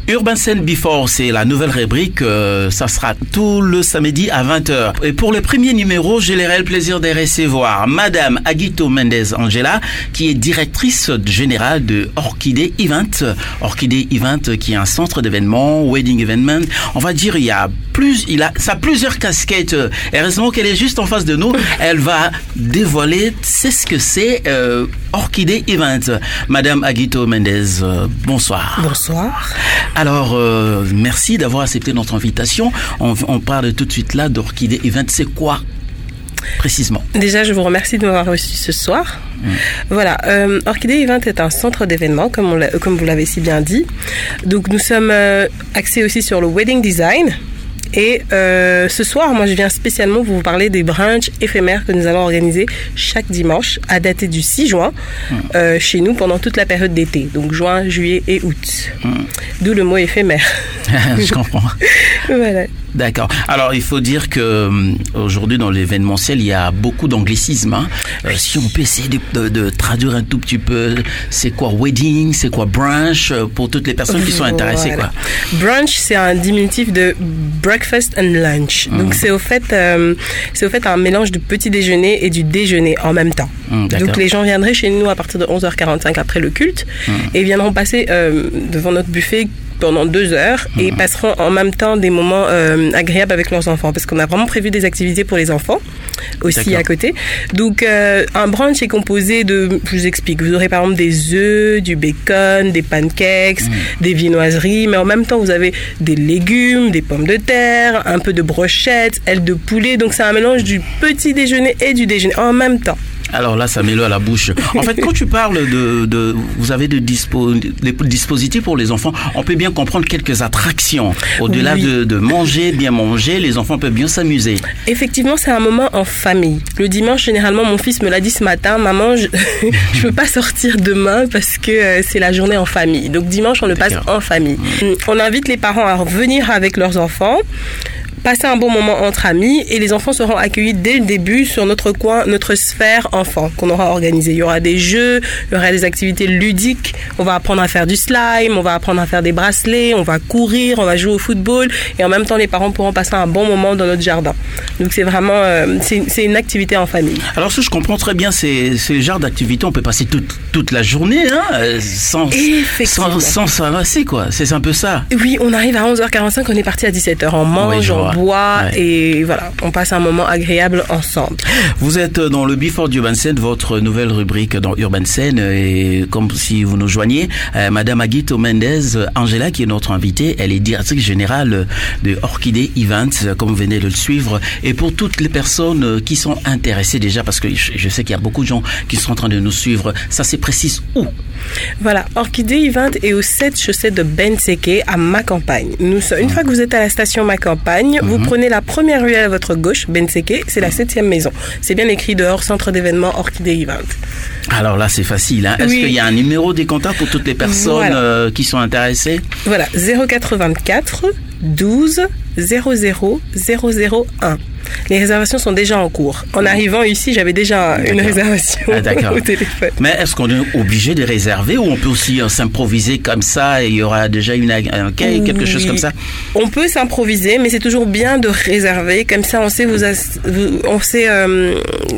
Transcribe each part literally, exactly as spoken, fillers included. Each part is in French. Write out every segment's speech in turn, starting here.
Urban Scene Before, c'est la nouvelle rubrique. Euh, ça sera tout le samedi à vingt heures. Et pour le premier numéro, j'ai le réel plaisir de recevoir Madame Aguito Mendez Angela, qui est directrice générale de Orchidée Event. Orchidée Event, qui est un centre d'événements, wedding event. On va dire, il y a plus, il a, ça a plusieurs casquettes. Et heureusement qu'elle est juste en face de nous. Elle va dévoiler, c'est ce que c'est, euh, Orchidée Event. Madame Aguito Mendez, euh, bonsoir. Bonsoir. Alors, euh, merci d'avoir accepté notre invitation. On, on parle tout de suite là d'Orchidée Event. C'est quoi précisément? Déjà, je vous remercie de m'avoir reçu ce soir. Mmh. Voilà, euh, Orchidée Event est un centre d'événements, comme, on l'a, comme vous l'avez si bien dit. Donc, nous sommes euh, axés aussi sur le wedding design. Et euh, ce soir, moi, je viens spécialement vous parler des brunchs éphémères que nous allons organiser chaque dimanche, à dater du six juin, mmh. euh, chez nous pendant toute la période d'été, donc juin, juillet et août. Mmh. D'où le mot éphémère. Je comprends. Voilà. D'accord. Alors, il faut dire que aujourd'hui, dans l'événementiel, il y a beaucoup d'anglicismes. Hein. Euh, si on peut essayer de, de, de traduire un tout petit peu, c'est quoi wedding, c'est quoi brunch, pour toutes les personnes qui sont intéressées, voilà. quoi. Brunch, c'est un diminutif de breakfast and lunch. Mmh. Donc, c'est au fait, euh, c'est au fait un mélange du petit déjeuner et du déjeuner en même temps. Mmh, donc, les gens viendraient chez nous à partir de onze heures quarante-cinq après le culte mmh. et viendront passer euh, devant notre buffet pendant deux heures et mmh. passeront en même temps des moments euh, agréables avec leurs enfants, parce qu'on a vraiment prévu des activités pour les enfants aussi D'accord. à côté. Donc euh, un brunch est composé de, je vous explique, vous aurez par exemple des œufs, du bacon, des pancakes, mmh. des viennoiseries, mais en même temps vous avez des légumes, des pommes de terre, un peu de brochettes, ailes de poulet. Donc c'est un mélange du petit déjeuner et du déjeuner en même temps. Alors là, ça met l'eau à la bouche. En fait, quand tu parles de, de vous avez de dispo, des dispositifs pour les enfants, on peut bien comprendre quelques attractions. Au-delà oui. de, de manger, bien manger, les enfants peuvent bien s'amuser. Effectivement, c'est un moment en famille. Le dimanche, généralement, mon fils me l'a dit ce matin, maman, je ne peux pas sortir demain parce que euh, c'est la journée en famille. Donc dimanche, on le passe en famille. Mmh. On invite les parents à revenir avec leurs enfants, passer un bon moment entre amis, et les enfants seront accueillis dès le début sur notre coin, notre sphère enfant qu'on aura organisé. Il y aura des jeux, il y aura des activités ludiques, on va apprendre à faire du slime, on va apprendre à faire des bracelets, on va courir, on va jouer au football, et en même temps les parents pourront passer un bon moment dans notre jardin. Donc c'est vraiment euh, c'est, c'est une activité en famille. Alors ce que je comprends très bien, c'est, c'est le genre d'activité on peut passer toute, toute la journée hein, sans, sans, sans s'amasser quoi, c'est un peu ça. Oui, on arrive à onze heures quarante-cinq, on est parti à dix-sept heures, on mange, oui, on bois ouais. et voilà, on passe un moment agréable ensemble. Vous êtes dans le Before Urban Scene, votre nouvelle rubrique dans Urban Scene, et comme si vous nous joignez, euh, Madame Aguito Mendez Angela, qui est notre invitée, elle est directrice générale de Orchidée Event, comme vous venez de le suivre. Et pour toutes les personnes qui sont intéressées déjà, parce que je sais qu'il y a beaucoup de gens qui sont en train de nous suivre, ça se précise où? Voilà, Orchidée Event est au sept chaussée de Benseke à Macampagne. Nous, une mmh. fois que vous êtes à la station Macampagne, mmh. vous prenez la première ruelle à votre gauche, Benseke, c'est la septième maison. C'est bien écrit dehors, centre d'événements Orchidée Event. Alors là, c'est facile. Hein? Est-ce oui. qu'il y a un numéro des contacts pour toutes les personnes voilà. euh, qui sont intéressées? Voilà, zéro quatre-vingt-quatre douze zéro zéro zéro zéro un. Les réservations sont déjà en cours. En arrivant ici, j'avais déjà d'accord. une réservation ah, au téléphone. Mais est-ce qu'on est obligé de réserver ou on peut aussi euh, s'improviser comme ça et il y aura déjà une un quai, quelque oui. chose comme ça? On peut s'improviser, mais c'est toujours bien de réserver. Comme ça, on sait vous, as, vous on sait euh,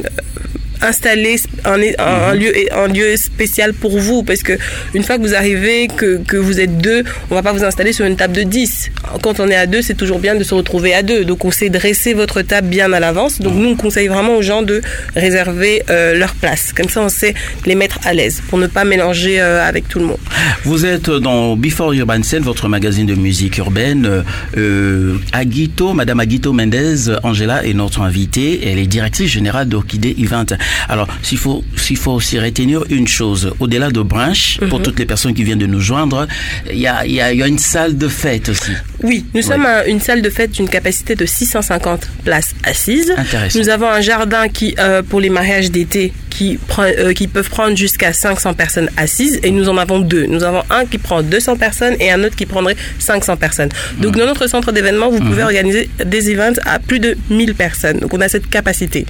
installer un, un, un, lieu, un lieu spécial pour vous, parce que une fois que vous arrivez, que, que vous êtes deux, on va pas vous installer sur une table de dix. Quand on est à deux, c'est toujours bien de se retrouver à deux. Donc on sait dresser votre table bien à l'avance. Donc nous, on conseille vraiment aux gens de réserver euh, leur place. Comme ça, on sait les mettre à l'aise pour ne pas mélanger euh, avec tout le monde. Vous êtes dans Before Urban Scene, votre magazine de musique urbaine. Euh, Aguito, Madame Aguito Mendez Angela est notre invitée. Elle est directrice générale d'Orchidée Event. Alors, s'il faut, s'il faut aussi retenir une chose, au-delà de brunch, mm-hmm. pour toutes les personnes qui viennent de nous joindre, il y a, y a, y a une salle de fête aussi. Oui, nous ouais. sommes à une salle de fête d'une capacité de six cent cinquante places assises. Intéressant. Nous avons un jardin qui, euh, pour les mariages d'été, qui, prend, euh, qui peuvent prendre jusqu'à cinq cents personnes assises, et nous en avons deux. Nous avons un qui prend deux cents personnes et un autre qui prendrait cinq cents personnes. Donc, mmh. dans notre centre d'événements, vous mmh. pouvez organiser des events à plus de mille personnes. Donc, on a cette capacité.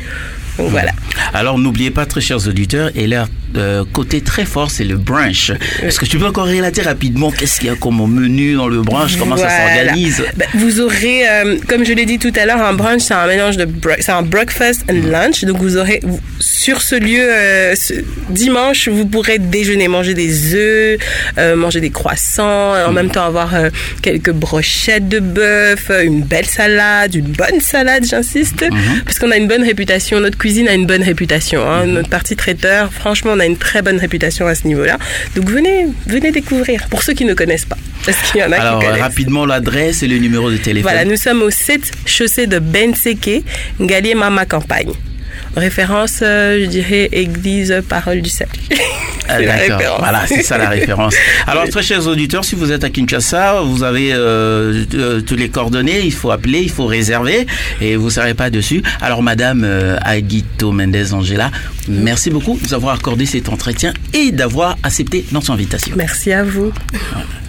Donc mmh. voilà. Alors n'oubliez pas, très chers auditeurs, et leur euh, côté très fort, c'est le brunch. Oui. Est-ce que tu peux encore relater rapidement qu'est-ce qu'il y a comme menu dans le brunch, comment voilà. ça s'organise? Ben, vous aurez, euh, comme je l'ai dit tout à l'heure, un brunch, c'est un mélange de bre- c'est un breakfast and mmh. lunch. Donc vous aurez sur ce lieu euh, ce, dimanche, vous pourrez déjeuner, manger des œufs, euh, manger des croissants, mmh. en même temps avoir euh, quelques brochettes de bœuf, une belle salade, une bonne salade, j'insiste, mmh. parce qu'on a une bonne réputation. Notre cuisine a une bonne réputation. Hein. Mmh. Notre partie traiteur, franchement, on a une très bonne réputation à ce niveau-là. Donc venez, venez découvrir. Pour ceux qui ne connaissent pas, parce qu'il y en a Alors, qui connaissent. Rapidement l'adresse et le numéro de téléphone. Voilà, nous sommes au sept chaussée de Benseke, Ngalié Mama Campagne. Référence, euh, je dirais, Église Parole du Salut. Ah, d'accord, voilà, c'est ça la référence. Alors, très chers auditeurs, si vous êtes à Kinshasa, vous avez euh, euh, tous les coordonnées, il faut appeler, il faut réserver, et vous ne serez pas dessus. Alors, Madame euh, Aguito Mendez Angela, merci beaucoup de nous avoir accordé cet entretien et d'avoir accepté notre invitation. Merci à vous. Voilà.